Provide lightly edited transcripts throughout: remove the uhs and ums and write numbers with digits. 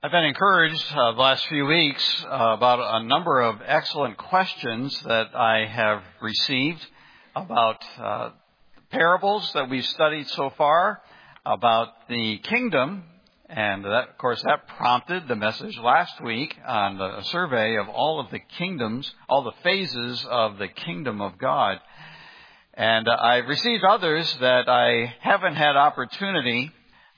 I've been encouraged the last few weeks about a number of excellent questions that I have received about parables that we've studied so far, about the kingdom, and that, of course, that prompted the message last week on a survey of all of the kingdoms, all the phases of the kingdom of God. And I've received others that I haven't had opportunity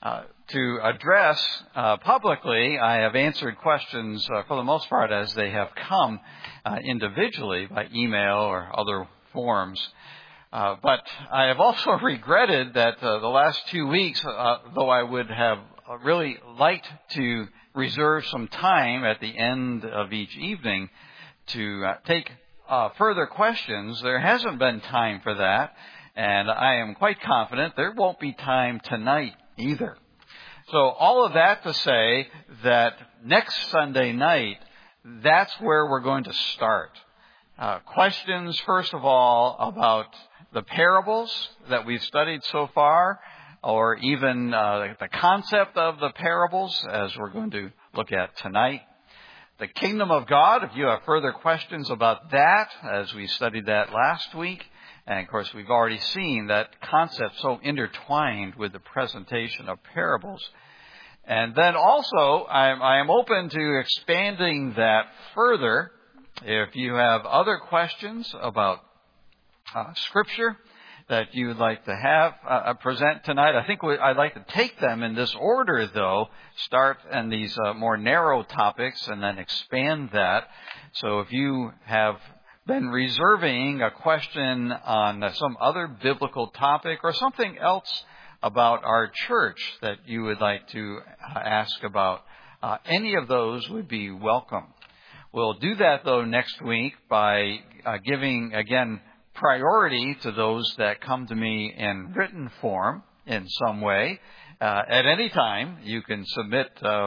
to address publicly. I have answered questions for the most part as they have come individually by email or other forms. But I have also regretted that the last 2 weeks, though I would have really liked to reserve some time at the end of each evening to take further questions, there hasn't been time for that. And I am quite confident there won't be time tonight either. So all of that to say that next Sunday night, that's where we're going to start. Questions, first of all, about the parables that we've studied so far, or even the concept of the parables, as we're going to look at tonight. The kingdom of God, if you have further questions about that, as we studied that last week. And, of course, we've already seen that concept so intertwined with the presentation of parables. And then also, I am open to expanding that further. If you have other questions about Scripture that you would like to have present tonight, I think I'd like to take them in this order, though. Start in these more narrow topics and then expand that. So if you have been reserving a question on some other biblical topic or something else about our church that you would like to ask about, any of those would be welcome. We'll do that, though, next week by giving, again, priority to those that come to me in written form in some way. At any time, you can submit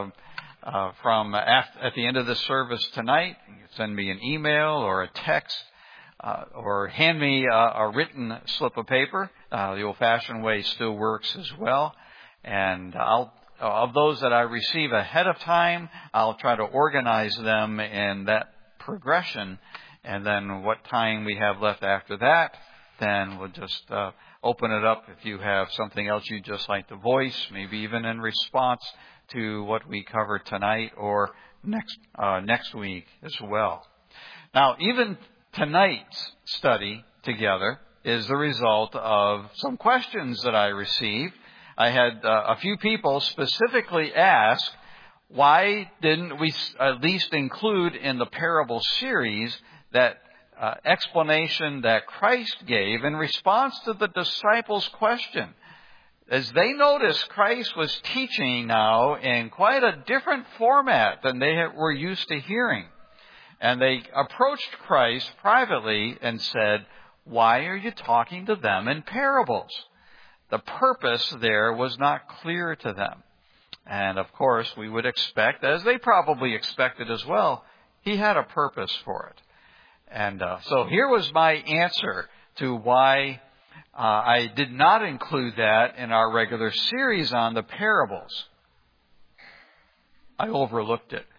from at the end of the service tonight. You can send me an email or a text, or hand me a written slip of paper. The old-fashioned way still works as well. And of those that I receive ahead of time, I'll try to organize them in that progression. And then what time we have left after that, then we'll just open it up if you have something else you'd just like to voice, maybe even in response to what we covered tonight or next week as well. Now, even tonight's study together is the result of some questions that I received. I had a few people specifically ask, why didn't we at least include in the parable series that explanation that Christ gave in response to the disciples' question? As they noticed, Christ was teaching now in quite a different format than they were used to hearing. And they approached Christ privately and said, "Why are you talking to them in parables?" The purpose there was not clear to them. And of course, we would expect, as they probably expected as well, he had a purpose for it. And so here was my answer to why I did not include that in our regular series on the parables. I overlooked it.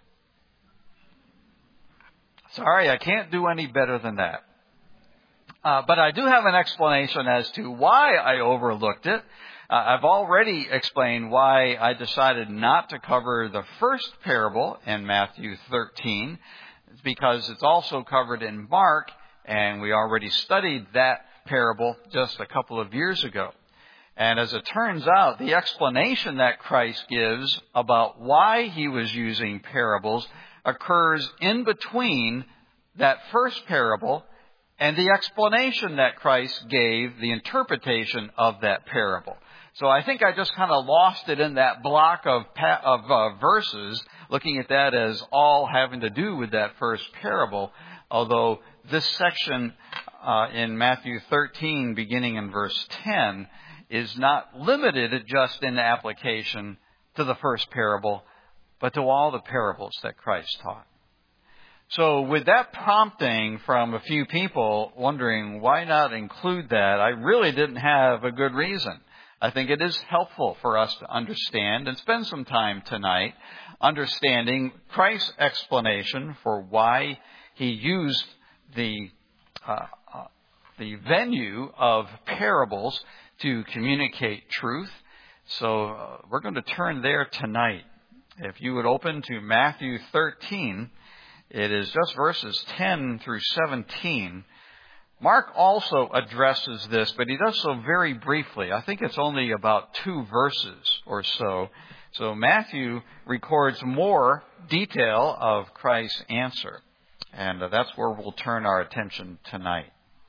Sorry, I can't do any better than that. But I do have an explanation as to why I overlooked it. I've already explained why I decided not to cover the first parable in Matthew 13. It's because it's also covered in Mark, and we already studied that parable just a couple of years ago. And as it turns out, the explanation that Christ gives about why he was using parables occurs in between that first parable and the explanation that Christ gave, the interpretation of that parable. So I think I just kind of lost it in that block of verses, looking at that as all having to do with that first parable, although this section in Matthew 13, beginning in verse 10, is not limited just in application to the first parable, but to all the parables that Christ taught. So with that prompting from a few people wondering why not include that, I really didn't have a good reason. I think it is helpful for us to understand and spend some time tonight understanding Christ's explanation for why he used the venue of parables to communicate truth. So we're going to turn there tonight. If you would open to Matthew 13, it is just verses 10 through 17. Mark also addresses this, but he does so very briefly. I think it's only about 2 verses or so. So Matthew records more detail of Christ's answer. And that's where we'll turn our attention tonight.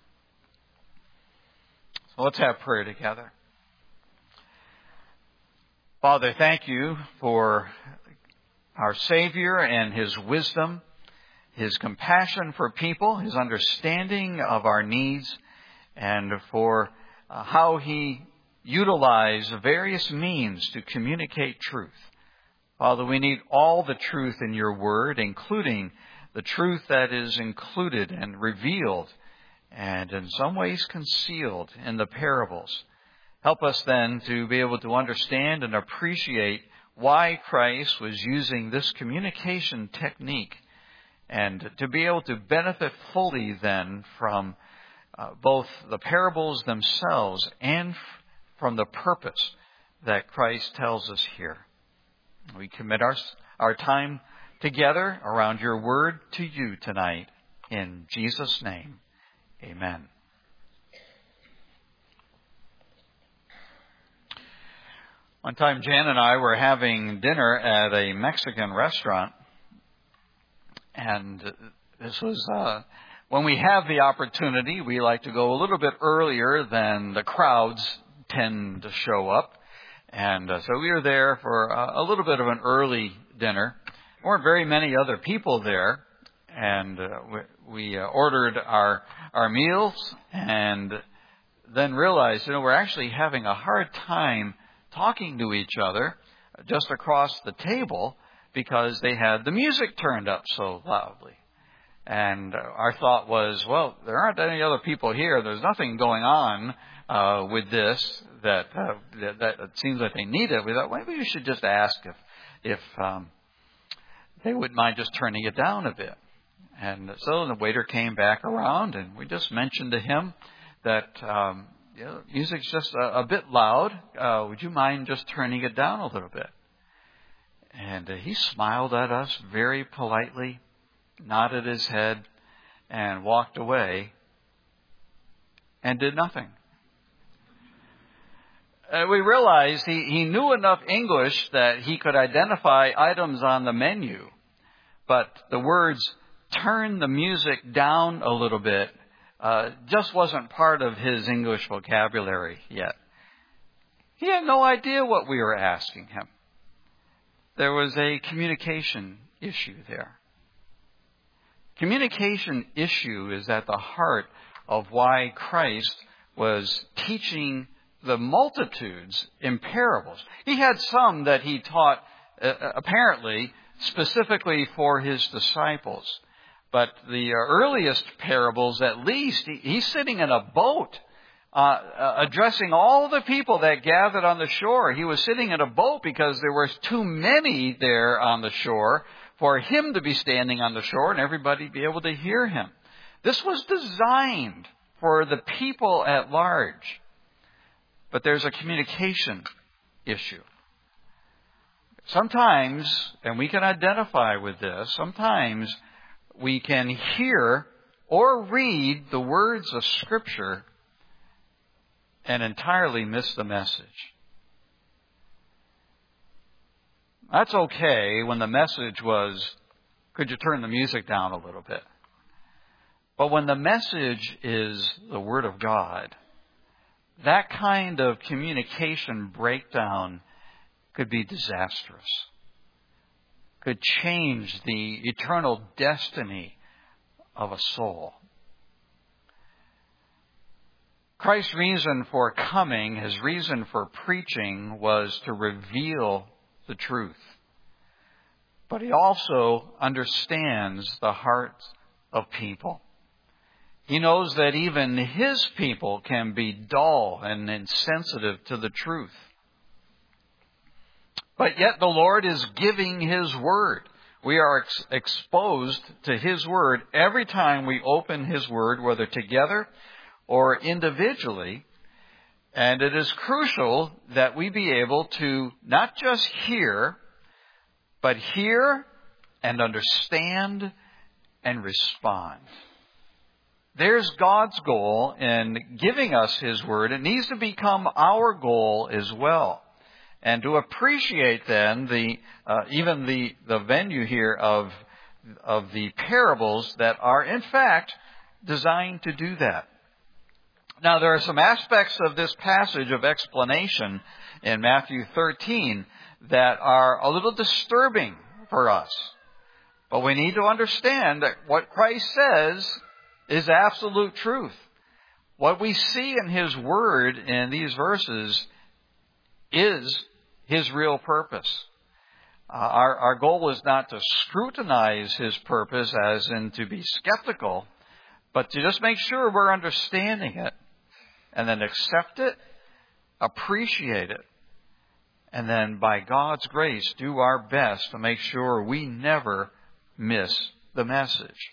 So let's have prayer together. Father, thank you for our Savior and His wisdom, His compassion for people, His understanding of our needs, and for how He utilized various means to communicate truth. Father, we need all the truth in your word, including the truth that is included and revealed and in some ways concealed in the parables. Help us then to be able to understand and appreciate why Christ was using this communication technique, and to be able to benefit fully then from both the parables themselves and from the purpose that Christ tells us here. We commit our time together around your word to you tonight. In Jesus' name, amen. One time, Jan and I were having dinner at a Mexican restaurant. And this was, when we have the opportunity, we like to go a little bit earlier than the crowds tend to show up. And so we were there for a little bit of an early dinner. There weren't very many other people there. And we ordered our meals and then realized, we're actually having a hard time talking to each other just across the table because they had the music turned up so loudly. And our thought was, well, there aren't any other people here. There's nothing going on with this that it seems like they need it. We thought, maybe we should just ask if they wouldn't mind just turning it down a bit. And so the waiter came back around, and we just mentioned to him that music's just a bit loud. Would you mind just turning it down a little bit? And he smiled at us very politely, nodded his head, and walked away and did nothing. We realized he knew enough English that he could identify items on the menu, but the words, turn the music down a little bit, just wasn't part of his English vocabulary yet. He had no idea what we were asking him. There was a communication issue there. Communication issue is at the heart of why Christ was teaching the multitudes in parables. He had some that he taught apparently specifically for his disciples. But the earliest parables, at least, he's sitting in a boat addressing all the people that gathered on the shore. He was sitting in a boat because there were too many there on the shore for him to be standing on the shore and everybody be able to hear him. This was designed for the people at large. But there's a communication issue. Sometimes, and we can identify with this, sometimes we can hear or read the words of Scripture and entirely miss the message. That's okay when the message was, could you turn the music down a little bit? But when the message is the Word of God, that kind of communication breakdown could be disastrous. Could change the eternal destiny of a soul. Christ's reason for coming, his reason for preaching, was to reveal the truth. But he also understands the hearts of people. He knows that even his people can be dull and insensitive to the truth. But yet the Lord is giving His Word. We are exposed to His Word every time we open His Word, whether together or individually. And it is crucial that we be able to not just hear, but hear and understand and respond. There's God's goal in giving us His Word. It needs to become our goal as well. And to appreciate then even the venue here of the parables that are in fact designed to do that. Now there are some aspects of this passage of explanation in Matthew 13 that are a little disturbing for us. But we need to understand that what Christ says is absolute truth. What we see in His Word in these verses is His real purpose. Our goal is not to scrutinize His purpose as in to be skeptical, but to just make sure we're understanding it and then accept it, appreciate it, and then by God's grace do our best to make sure we never miss the message.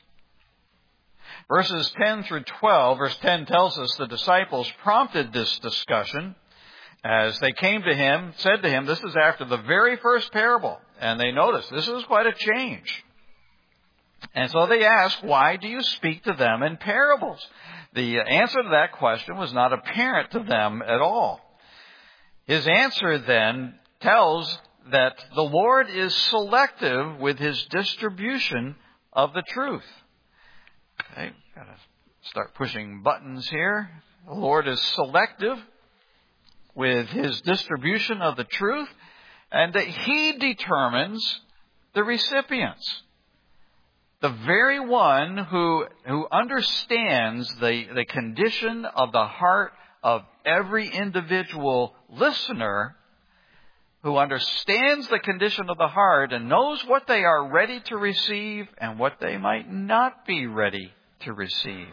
Verses 10 through 12, verse 10 tells us the disciples prompted this discussion as they came to Him, said to Him, this is after the very first parable, and they noticed this is quite a change. And so they asked, why do you speak to them in parables? The answer to that question was not apparent to them at all. His answer then tells that the Lord is selective with His distribution of the truth. Okay, gotta start pushing buttons here. The Lord is selective with His distribution of the truth, and that He determines the recipients. The very one who understands the condition of the heart of every individual listener, who understands the condition of the heart and knows what they are ready to receive and what they might not be ready to receive,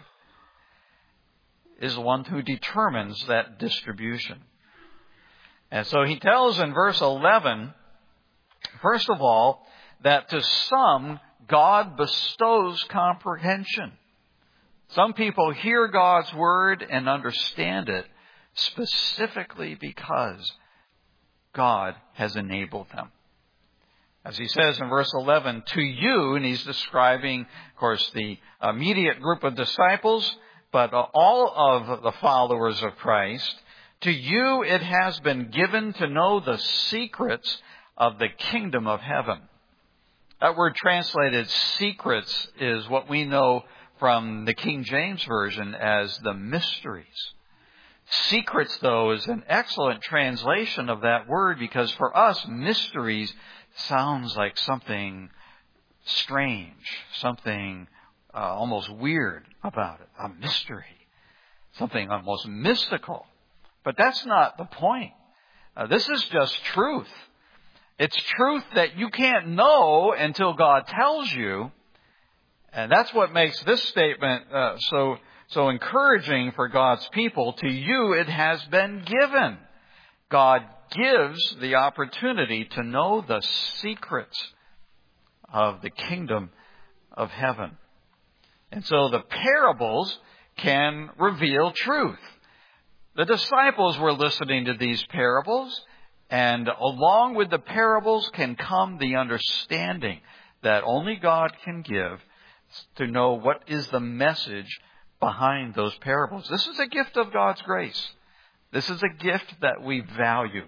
is the one who determines that distribution. And so He tells in verse 11, first of all, that to some God bestows comprehension. Some people hear God's Word and understand it specifically because God has enabled them. As He says in verse 11, to you, and He's describing, of course, the immediate group of disciples, but all of the followers of Christ, to you it has been given to know the secrets of the kingdom of heaven. That word translated secrets is what we know from the King James Version as the mysteries. Secrets, though, is an excellent translation of that word because for us, mysteries sounds like something strange, something almost weird about it, a mystery, something almost mystical. But that's not the point. This is just truth. It's truth that you can't know until God tells you. And that's what makes this statement so encouraging for God's people. To you it has been given. God gives the opportunity to know the secrets of the kingdom of heaven. And so the parables can reveal truth. The disciples were listening to these parables, and along with the parables can come the understanding that only God can give to know what is the message behind those parables. This is a gift of God's grace. This is a gift that we value.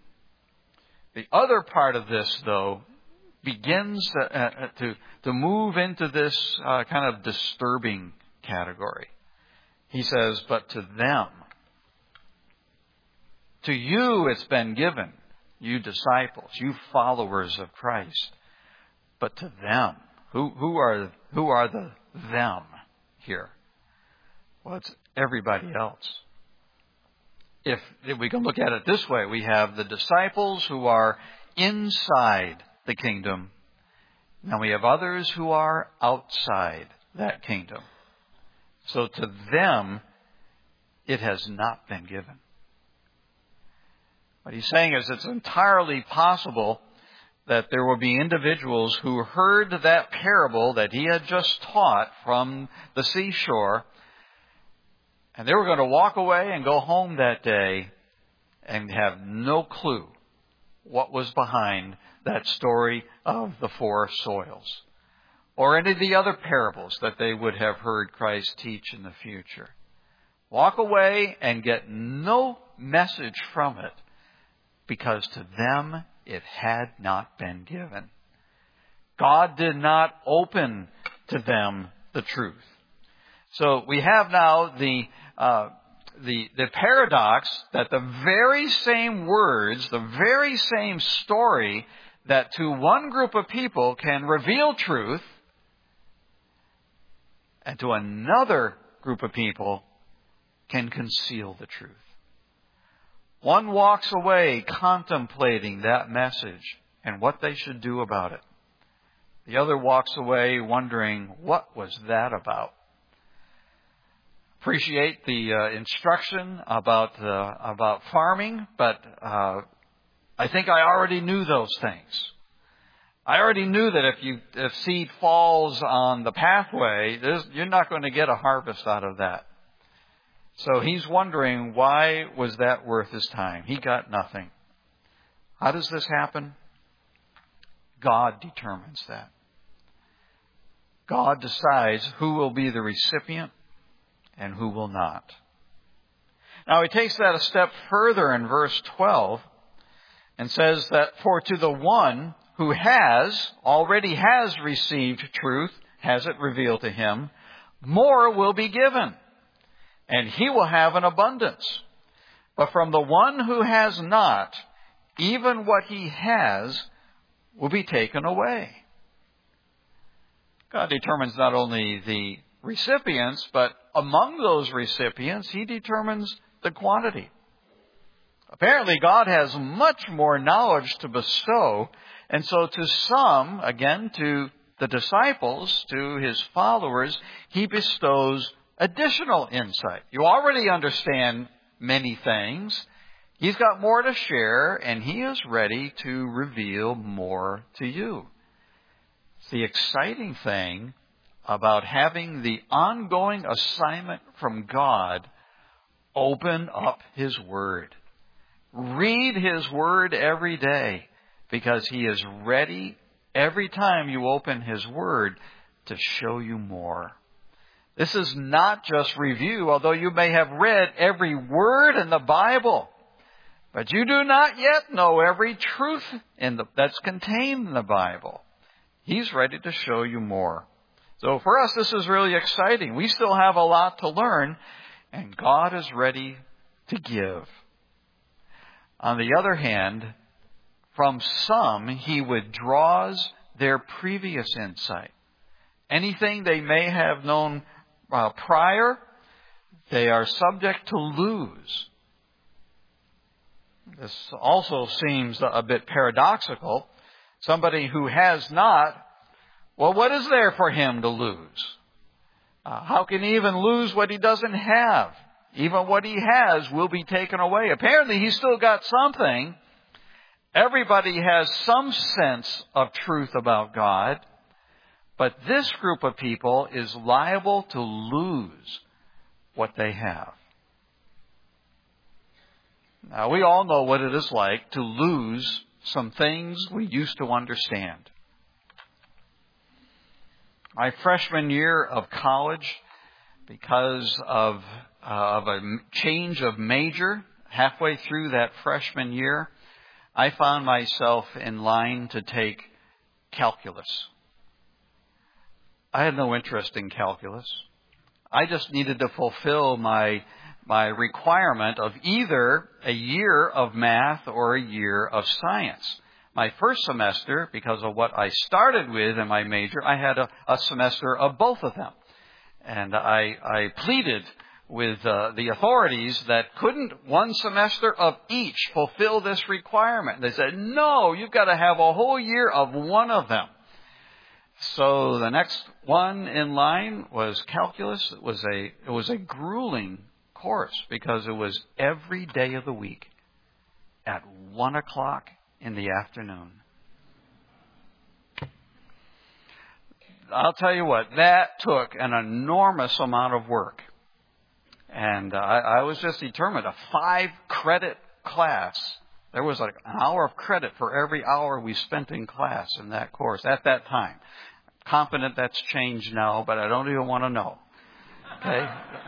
The other part of this, though, begins to move into this kind of disturbing category. He says, but to them, to you it's been given, you disciples, you followers of Christ. But to them, who are the them here? Well, it's everybody else. If we can look at it this way, we have the disciples who are inside the kingdom, and we have others who are outside that kingdom. So to them, it has not been given. What he's saying is it's entirely possible that there will be individuals who heard that parable that he had just taught from the seashore, and they were going to walk away and go home that day and have no clue what was behind that story of the four soils, or any of the other parables that they would have heard Christ teach in the future. Walk away and get no message from it, because to them it had not been given. God did not open to them the truth. So we have now the paradox that the very same words, the very same story that to one group of people can reveal truth, and to another group of people can conceal the truth. One walks away contemplating that message and what they should do about it. The other walks away wondering, what was that about? Appreciate the instruction about farming, but I think I already knew those things. I already knew that if seed falls on the pathway, you're not going to get a harvest out of that. So he's wondering, why was that worth his time? He got nothing. How does this happen? God determines that. God decides who will be the recipient and who will not. Now he takes that a step further in verse 12 and says that, for to the one who already has received truth, has it revealed to him, more will be given, and he will have an abundance. But from the one who has not, even what he has will be taken away. God determines not only the recipients, but among those recipients, he determines the quantity. Apparently, God has much more knowledge to bestow, and so to some, again, to the disciples, to his followers, he bestows additional insight. You already understand many things. He's got more to share, and he is ready to reveal more to you. It's the exciting thing about having the ongoing assignment from God: open up his Word. Read his Word every day, because he is ready every time you open his Word to show you more. This is not just review, although you may have read every word in the Bible, but you do not yet know every truth that's contained in the Bible. He's ready to show you more. So for us, this is really exciting. We still have a lot to learn, and God is ready to give. On the other hand, from some, he withdraws their previous insight. Anything they may have known prior, they are subject to lose. This also seems a bit paradoxical. Somebody who has not, well, what is there for him to lose? How can he even lose what he doesn't have? Even what he has will be taken away. Apparently, he's still got something. Everybody has some sense of truth about God. But this group of people is liable to lose what they have. Now, we all know what it is like to lose some things we used to understand. My freshman year of college, because of a change of major halfway through that freshman year, I found myself in line to take calculus. I had no interest in calculus. I just needed to fulfill my requirement of either a year of math or a year of science. My first semester, because of what I started with in my major, I had a semester of both of them. And I pleaded with the authorities that couldn't one semester of each fulfill this requirement. They said, no, you've got to have a whole year of one of them. So the next one in line was calculus. It was a grueling course because it was every day of the week. at 1 o'clock in the afternoon. I'll tell you what, that took an enormous amount of work. And I was just determined, a 5-credit class. There was like an hour of credit for every hour we spent in class in that course at that time. Confident that's changed now, but I don't even want to know. Okay?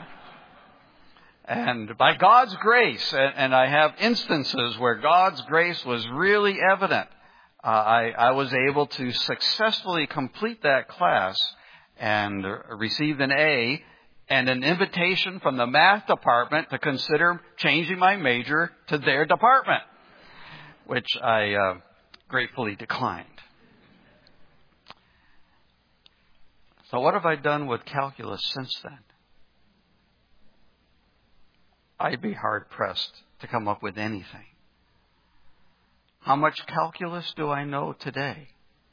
And by God's grace, and I have instances where God's grace was really evident, I was able to successfully complete that class and received an A and an invitation from the math department to consider changing my major to their department, which I gratefully declined. So what have I done with calculus since then? I'd be hard-pressed to come up with anything. How much calculus do I know today?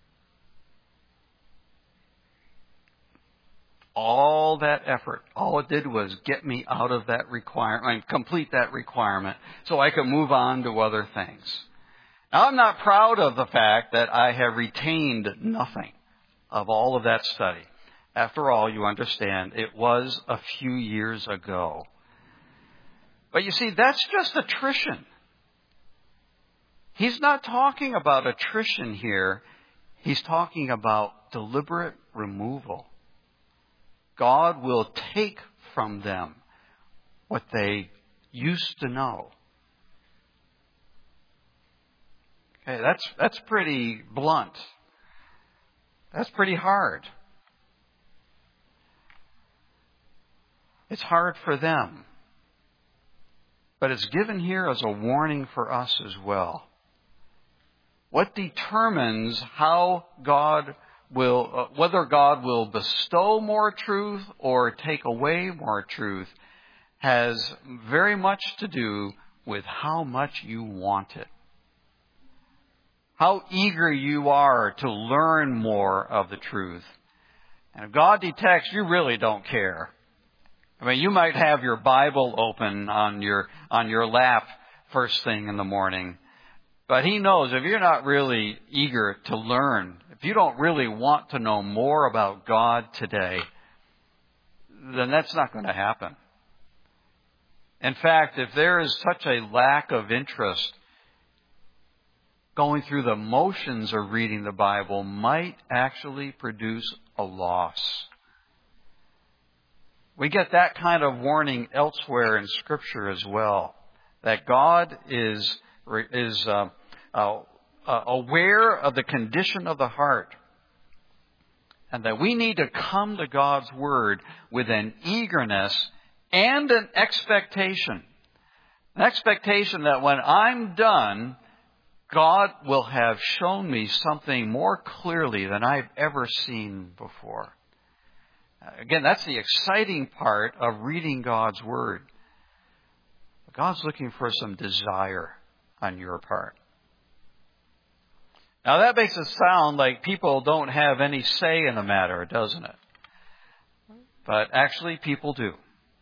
All that effort, all it did was get me out of that requirement, complete that requirement, so I could move on to other things. Now, I'm not proud of the fact that I have retained nothing of all of that study. After all, you understand, it was a few years ago. But you see, that's just attrition. He's not talking about attrition here. He's talking about deliberate removal. God will take from them what they used to know. Okay, that's pretty blunt. That's pretty hard. It's hard for them. But it's given here as a warning for us as well. What determines how God will, whether God will bestow more truth or take away more truth, has very much to do with how much you want it. How eager you are to learn more of the truth. And if God detects you really don't care. I mean, you might have your Bible open on your lap first thing in the morning. But He knows if you're not really eager to learn, if you don't really want to know more about God today, then that's not going to happen. In fact, if there is such a lack of interest, going through the motions of reading the Bible might actually produce a loss. We get that kind of warning elsewhere in Scripture as well, that God is aware of the condition of the heart, and that we need to come to God's Word with an eagerness and an expectation. An expectation that when I'm done, God will have shown me something more clearly than I've ever seen before. Again, that's the exciting part of reading God's Word. God's looking for some desire on your part. Now that makes it sound like people don't have any say in the matter, doesn't it? But actually people do.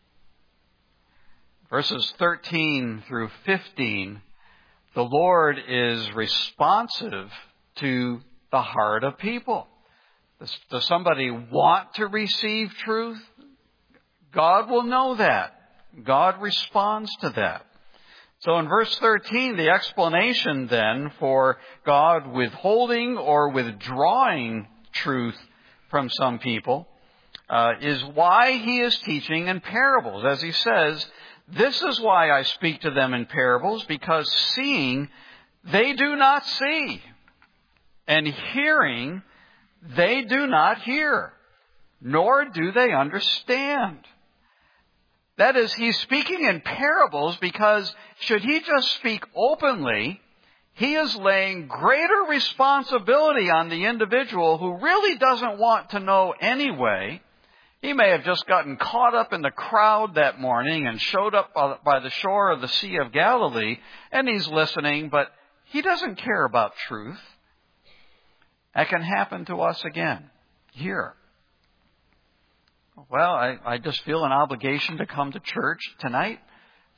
Verses 13 through 15, the Lord is responsive to the heart of people. Does somebody want to receive truth? God will know that. God responds to that. So in verse 13, the explanation then for God withholding or withdrawing truth from some people is why He is teaching in parables. As He says, this is why I speak to them in parables, because seeing they do not see, and hearing they do not hear, nor do they understand. That is, He's speaking in parables because should He just speak openly, He is laying greater responsibility on the individual who really doesn't want to know anyway. He may have just gotten caught up in the crowd that morning and showed up by the shore of the Sea of Galilee, and he's listening, but he doesn't care about truth. That can happen to us again here. Well, I just feel an obligation to come to church tonight,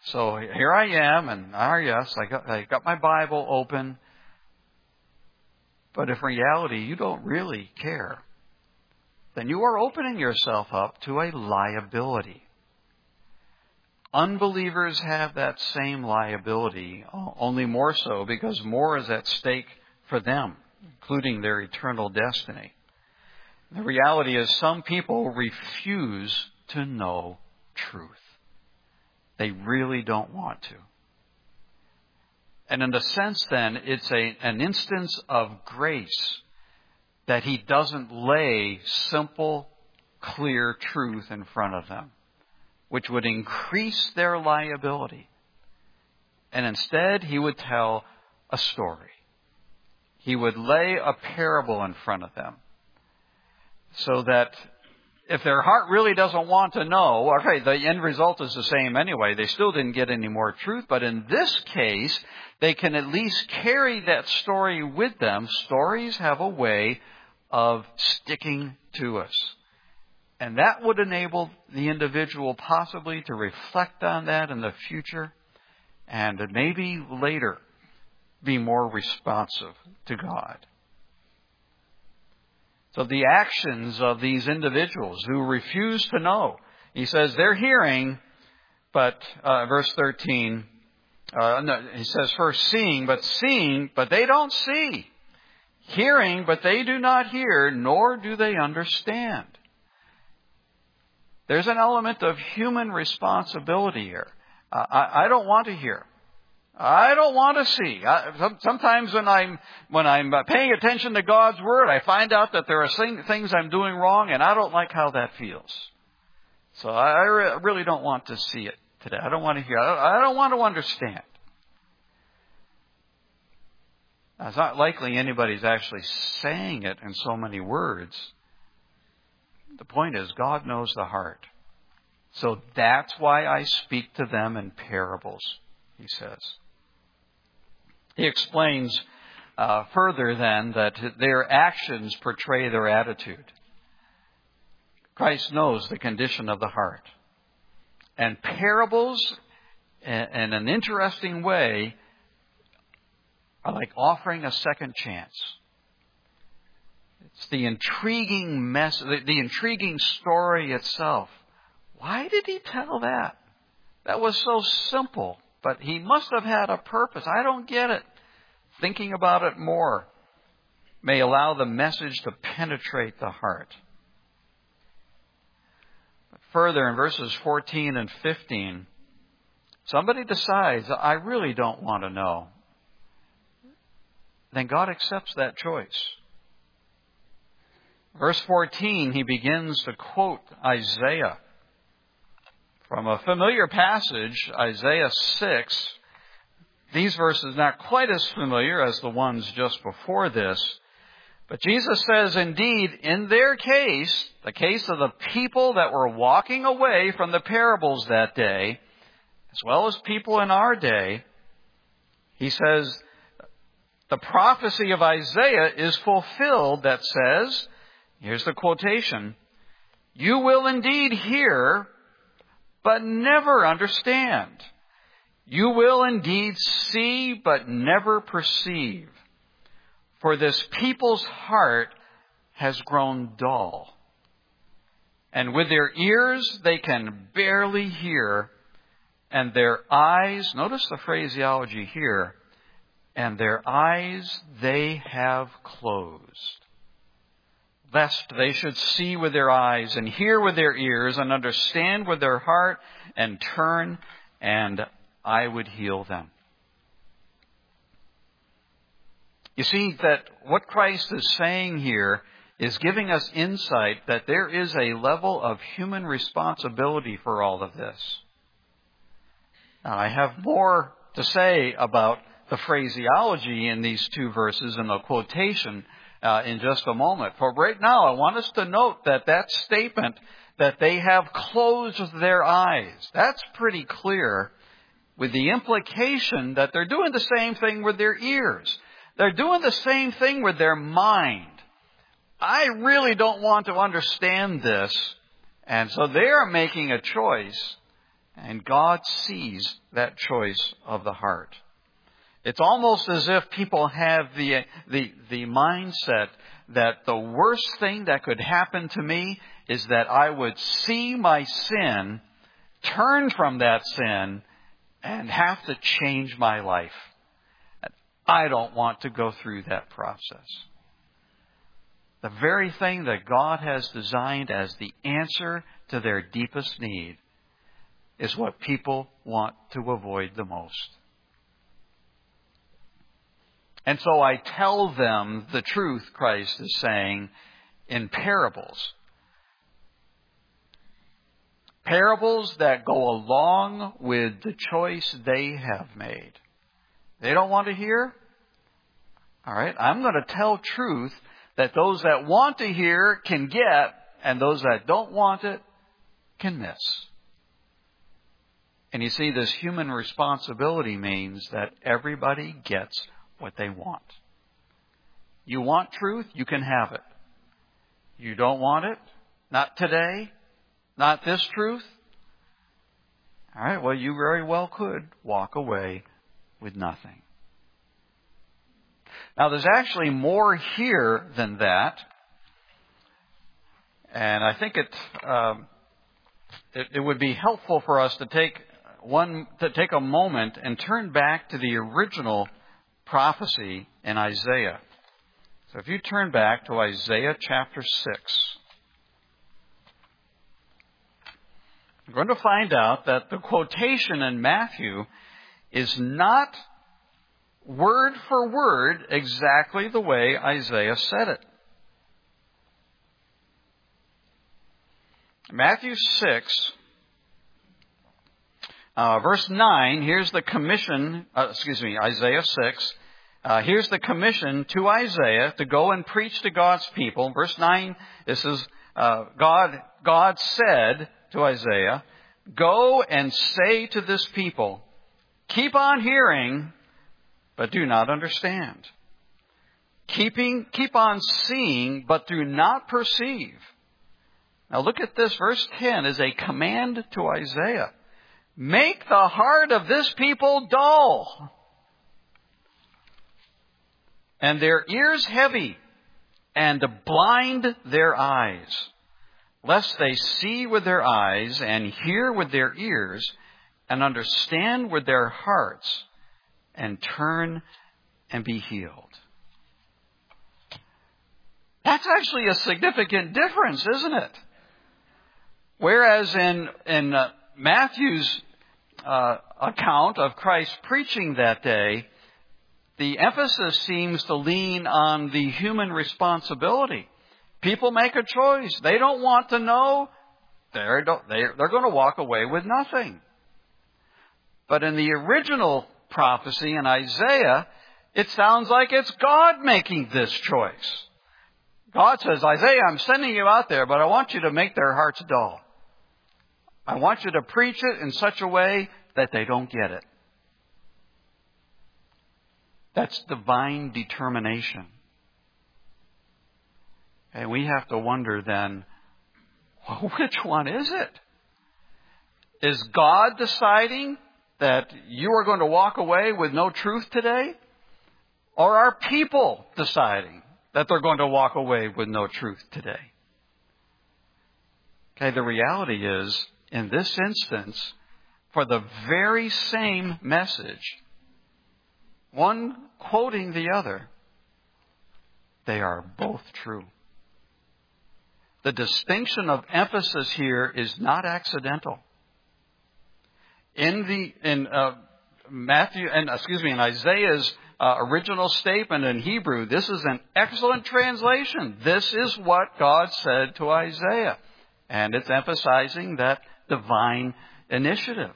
So here I am, and yes, I got my Bible open. But if in reality you don't really care, then you are opening yourself up to a liability. Unbelievers have that same liability, only more so because more is at stake for them, including their eternal destiny. The reality is some people refuse to know truth. They really don't want to. And in a sense, then, it's an instance of grace that He doesn't lay simple, clear truth in front of them, which would increase their liability. And instead, He would tell a story. He would lay a parable in front of them so that if their heart really doesn't want to know, okay, the end result is the same anyway. They still didn't get any more truth. But in this case, they can at least carry that story with them. Stories have a way of sticking to us. And that would enable the individual possibly to reflect on that in the future and maybe later be more responsive to God. So the actions of these individuals who refuse to know, he says they're hearing, but verse 13, he says first seeing, but they don't see. Hearing, but they do not hear, nor do they understand. There's an element of human responsibility here. I don't want to hear. I don't want to see. Sometimes when I'm paying attention to God's Word, I find out that there are things I'm doing wrong, and I don't like how that feels. So I really don't want to see it today. I don't want to hear. I don't want to understand. Now, it's not likely anybody's actually saying it in so many words. The point is, God knows the heart. So that's why I speak to them in parables, he says. He explains further then that their actions portray their attitude. Christ knows the condition of the heart. And parables, in an interesting way, are like offering a second chance. It's the intriguing the intriguing story itself. Why did he tell that? That was so simple, but he must have had a purpose. I don't get it. Thinking about it more may allow the message to penetrate the heart. But further, in verses 14 and 15, somebody decides, I really don't want to know. Then God accepts that choice. Verse 14, he begins to quote Isaiah from a familiar passage, Isaiah 6. These verses not quite as familiar as the ones just before this. But Jesus says, indeed, in their case, the case of the people that were walking away from the parables that day, as well as people in our day, he says, the prophecy of Isaiah is fulfilled that says, here's the quotation, you will indeed hear, but never understand. You will indeed see, but never perceive. For this people's heart has grown dull. And with their ears they can barely hear, and their eyes, notice the phraseology here, and their eyes they have closed, lest they should see with their eyes and hear with their ears and understand with their heart and turn, and I would heal them. You see that what Christ is saying here is giving us insight that there is a level of human responsibility for all of this. Now, I have more to say about the phraseology in these two verses and the quotation in just a moment. For right now, I want us to note that statement that they have closed their eyes, that's pretty clear, with the implication that they're doing the same thing with their ears. They're doing the same thing with their mind. I really don't want to understand this. And so they are making a choice And God sees that choice of the heart. It's almost as if people have the mindset that the worst thing that could happen to me is that I would see my sin, turn from that sin, and have to change my life. I don't want to go through that process. The very thing that God has designed as the answer to their deepest need is what people want to avoid the most. And so I tell them the truth, Christ is saying, in parables. Parables that go along with the choice they have made. They don't want to hear? All right, I'm going to tell truth that those that want to hear can get, and those that don't want it can miss. And you see, this human responsibility means that everybody gets what they want. You want truth, you can have it. You don't want it? Not today? Not this truth? All right, well, you very well could walk away with nothing. Now, there's actually more here than that. And I think it would be helpful for us to take a moment and turn back to the original prophecy in Isaiah. So if you turn back to Isaiah chapter 6, we're going to find out that the quotation in Matthew is not word for word exactly the way Isaiah said it. Matthew 6, verse 9, here's the commission, Isaiah 6. Here's the commission to Isaiah to go and preach to God's people. Verse 9, this is God said to Isaiah, "Go and say to this people, keep on hearing, but do not understand. Keep on seeing, but do not perceive." Now look at this. Verse 10 is a command to Isaiah. "Make the heart of this people dull, and their ears heavy, and blind their eyes, lest they see with their eyes, and hear with their ears, and understand with their hearts, and turn and be healed." That's actually a significant difference, isn't it? Whereas in Matthew's account of Christ preaching that day, the emphasis seems to lean on the human responsibility. People make a choice. They don't want to know. They're going to walk away with nothing. But in the original prophecy in Isaiah, it sounds like it's God making this choice. God says, "Isaiah, I'm sending you out there, but I want you to make their hearts dull. I want you to preach it in such a way that they don't get it." That's divine determination. And we have to wonder then, which one is it? Is God deciding that you are going to walk away with no truth today? Or are people deciding that they're going to walk away with no truth today? Okay, the reality is, in this instance, for the very same message, one quoting the other, they are both true. The distinction of emphasis here is not accidental. In Isaiah's original statement in Hebrew, this is an excellent translation. This is what God said to Isaiah. And it's emphasizing that divine initiative.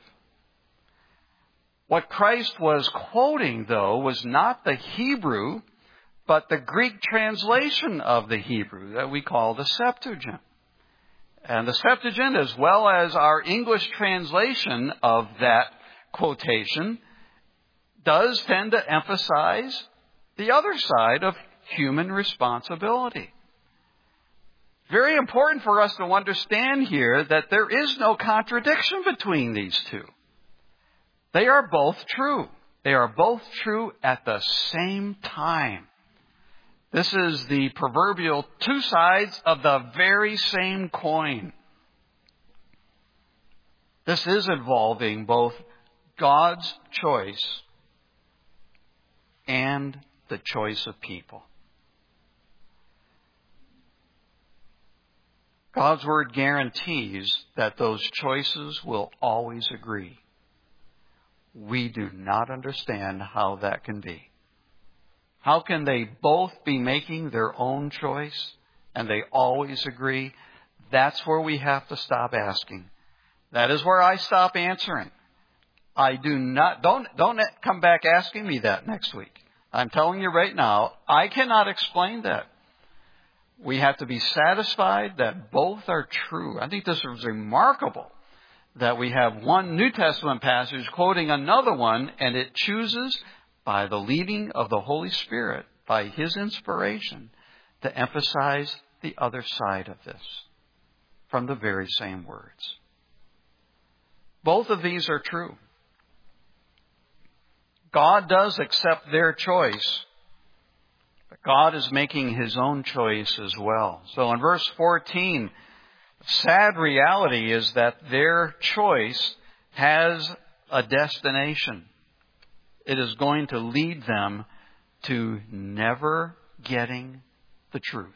What Christ was quoting, though, was not the Hebrew, but the Greek translation of the Hebrew that we call the Septuagint. And the Septuagint, as well as our English translation of that quotation, does tend to emphasize the other side of human responsibility. Very important for us to understand here that there is no contradiction between these two. They are both true. They are both true at the same time. This is the proverbial two sides of the very same coin. This is involving both God's choice and the choice of people. God's Word guarantees that those choices will always agree. We do not understand how that can be. How can they both be making their own choice and they always agree? That's where we have to stop asking. That is where I stop answering. Don't come back asking me that next week. I'm telling you right now, I cannot explain that. We have to be satisfied that both are true. I think this is remarkable that we have one New Testament passage quoting another one, and it chooses by the leading of the Holy Spirit, by His inspiration, to emphasize the other side of this from the very same words. Both of these are true. God does accept their choice, but God is making His own choice as well. So in verse 14, sad reality is that their choice has a destination. It is going to lead them to never getting the truth.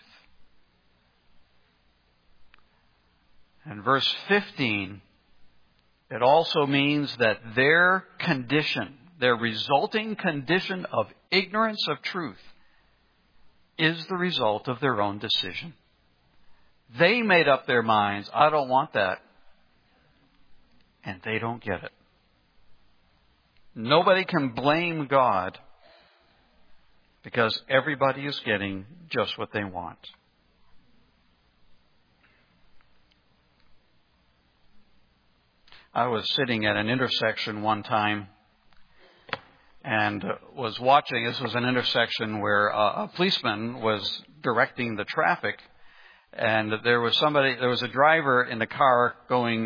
And verse 15, it also means that their condition, their resulting condition of ignorance of truth, is the result of their own decision. They made up their minds, I don't want that. And they don't get it. Nobody can blame God because everybody is getting just what they want. I was sitting at an intersection one time and was watching. This was an intersection where a policeman was directing the traffic, and there was a driver in the car going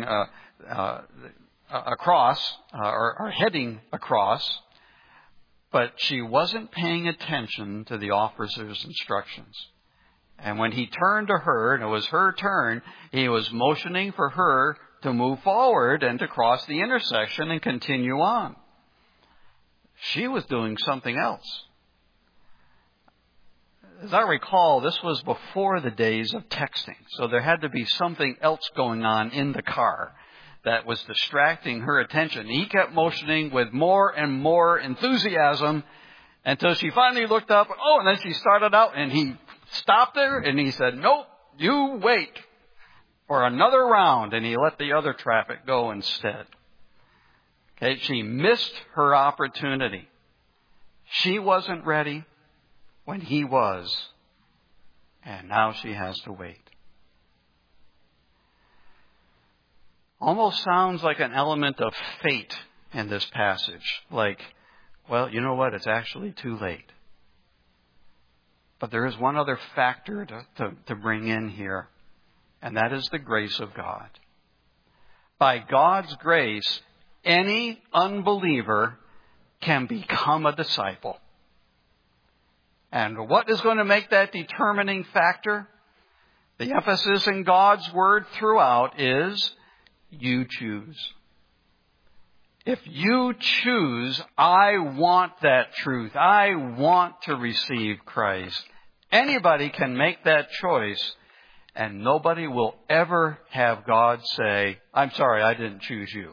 across or heading across, but she wasn't paying attention to the officer's instructions. And when he turned to her, and it was her turn, he was motioning for her to move forward and to cross the intersection and continue on. She was doing something else. As I recall, this was before the days of texting, so there had to be something else going on in the car that was distracting her attention. He kept motioning with more and more enthusiasm until she finally looked up. Oh, and then she started out, and he stopped her, and he said, "Nope, you wait for another round," and he let the other traffic go instead. Okay, she missed her opportunity. She wasn't ready when he was, and now she has to wait. Almost sounds like an element of fate in this passage. Like, well, you know what? It's actually too late. But there is one other factor to bring in here, and that is the grace of God. By God's grace, any unbeliever can become a disciple. And what is going to make that determining factor? The emphasis in God's Word throughout is you choose. If you choose, I want that truth, I want to receive Christ, anybody can make that choice, and nobody will ever have God say, "I'm sorry, I didn't choose you."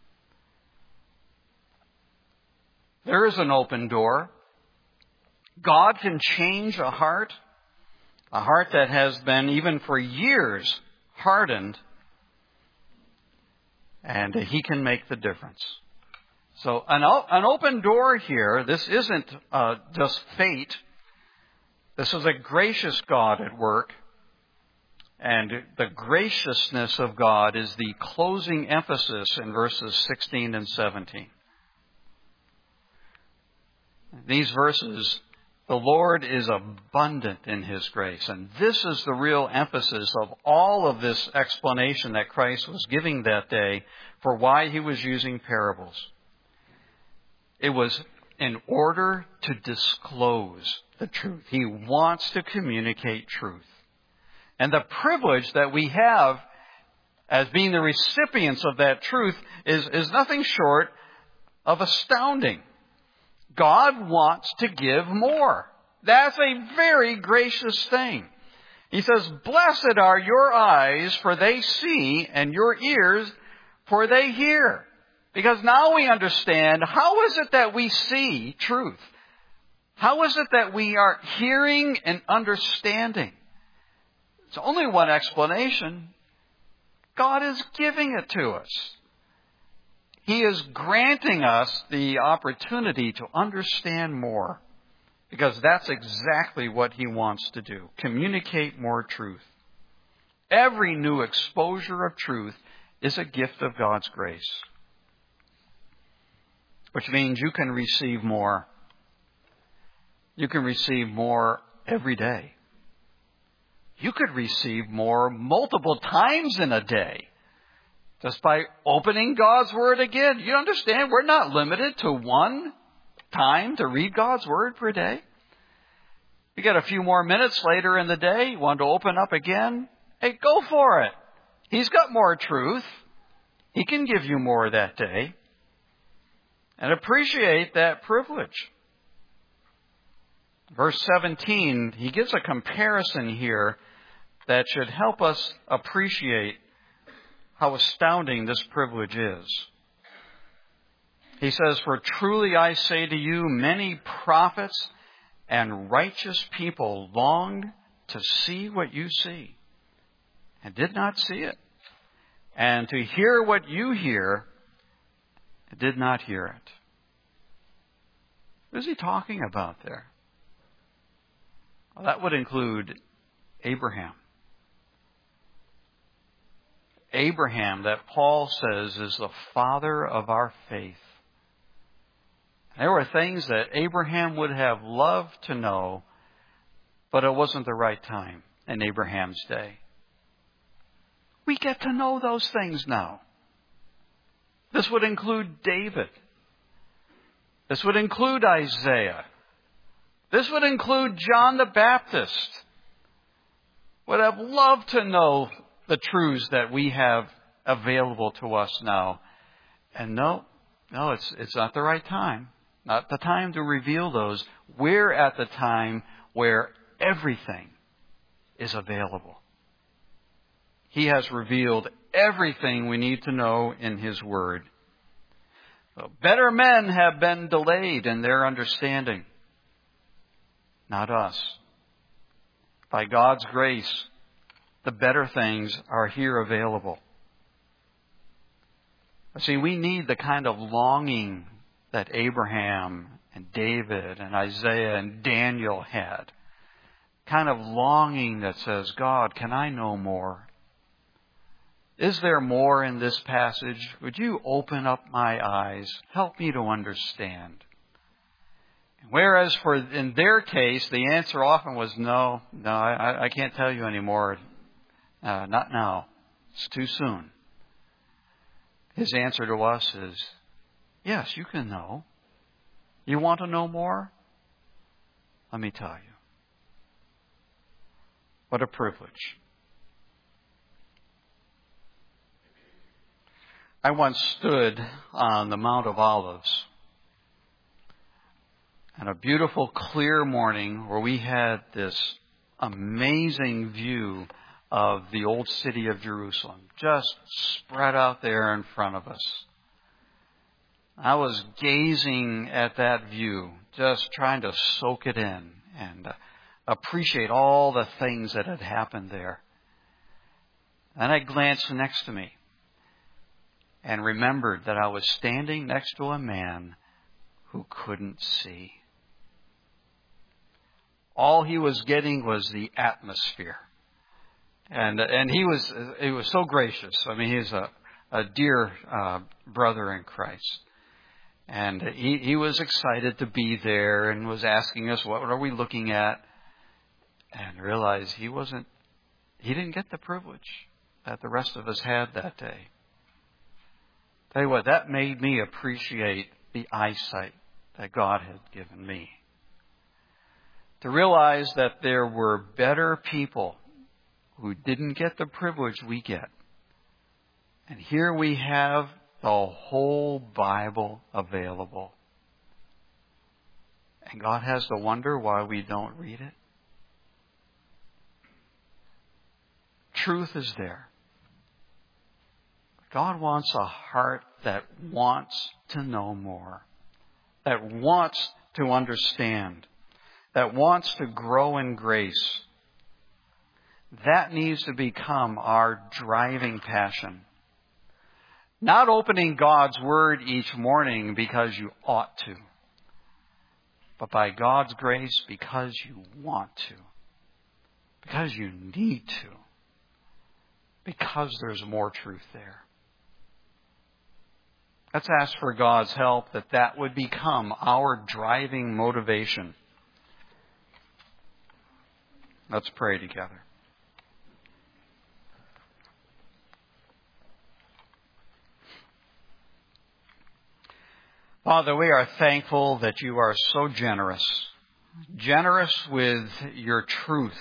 There is an open door. God can change a heart that has been, even for years, hardened, and He can make the difference. So an open door here, this isn't just fate. This is a gracious God at work. And the graciousness of God is the closing emphasis in verses 16 and 17. These verses The Lord is abundant in His grace. And this is the real emphasis of all of this explanation that Christ was giving that day for why He was using parables. It was in order to disclose the truth. He wants to communicate truth. And the privilege that we have as being the recipients of that truth is nothing short of astounding. God wants to give more. That's a very gracious thing. He says, "Blessed are your eyes, for they see, and your ears, for they hear." Because now we understand, how is it that we see truth? How is it that we are hearing and understanding? It's only one explanation. God is giving it to us. He is granting us the opportunity to understand more, because that's exactly what He wants to do. Communicate more truth. Every new exposure of truth is a gift of God's grace, which means you can receive more. You can receive more every day. You could receive more multiple times in a day. Just by opening God's Word again. You understand, we're not limited to one time to read God's Word per day. You get a few more minutes later in the day, you want to open up again. Hey, go for it. He's got more truth. He can give you more that day. And appreciate that privilege. Verse 17, he gives a comparison here that should help us appreciate how astounding this privilege is. He says, "For truly I say to you, many prophets and righteous people longed to see what you see, and did not see it, and to hear what you hear, and did not hear it." What is he talking about there? Well, that would include Abraham. Abraham, that Paul says is the father of our faith. There were things that Abraham would have loved to know, but it wasn't the right time in Abraham's day. We get to know those things now. This would include David. This would include Isaiah. This would include John the Baptist. Would have loved to know the truths that we have available to us now. And no, it's not the right time. Not the time to reveal those. We're at the time where everything is available. He has revealed everything we need to know in His Word. So better men have been delayed in their understanding. Not us. By God's grace, the better things are here available. See, we need the kind of longing that Abraham and David and Isaiah and Daniel had. Kind of longing that says, "God, can I know more? Is there more in this passage? Would you open up my eyes? Help me to understand." Whereas in their case, the answer often was, no, I can't tell you anymore. Not now. It's too soon. His answer to us is, yes, you can know. You want to know more? Let me tell you. What a privilege. I once stood on the Mount of Olives on a beautiful, clear morning where we had this amazing view of the old city of Jerusalem, just spread out there in front of us. I was gazing at that view, just trying to soak it in and appreciate all the things that had happened there. Then I glanced next to me and remembered that I was standing next to a man who couldn't see. All he was getting was the atmosphere. And he was so gracious. I mean, he's a dear brother in Christ. And he was excited to be there and was asking us, what are we looking at? And realized he didn't get the privilege that the rest of us had that day. Tell you what, that made me appreciate the eyesight that God had given me. To realize that there were better people who didn't get the privilege we get. And here we have the whole Bible available. And God has to wonder why we don't read it. Truth is there. God wants a heart that wants to know more, that wants to understand, that wants to grow in grace. That needs to become our driving passion. Not opening God's Word each morning because you ought to, but by God's grace because you want to, because you need to, because there's more truth there. Let's ask for God's help that would become our driving motivation. Let's pray together. Father, we are thankful that you are so generous with your truth.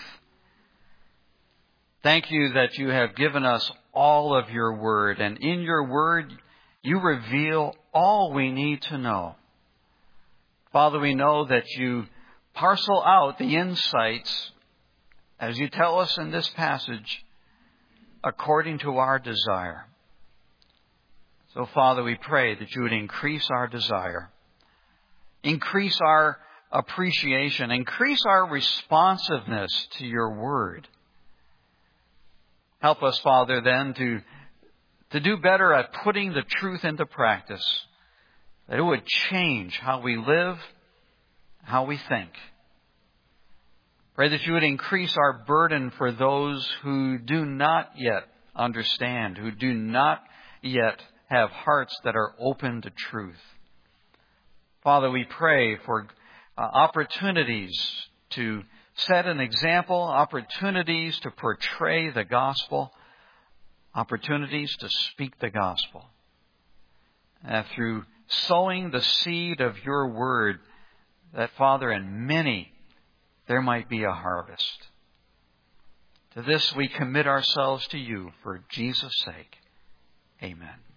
Thank you that you have given us all of your word, and in your word you reveal all we need to know. Father, we know that you parcel out the insights, as you tell us in this passage, according to our desire. So, Father, we pray that you would increase our desire, increase our appreciation, increase our responsiveness to your word. Help us, Father, then to do better at putting the truth into practice, that it would change how we live, how we think. Pray that you would increase our burden for those who do not yet understand, who do not yet have hearts that are open to truth. Father, we pray for opportunities to set an example, opportunities to portray the gospel, opportunities to speak the gospel. Through sowing the seed of your word, that, Father, in many there might be a harvest. To this we commit ourselves to you for Jesus' sake. Amen.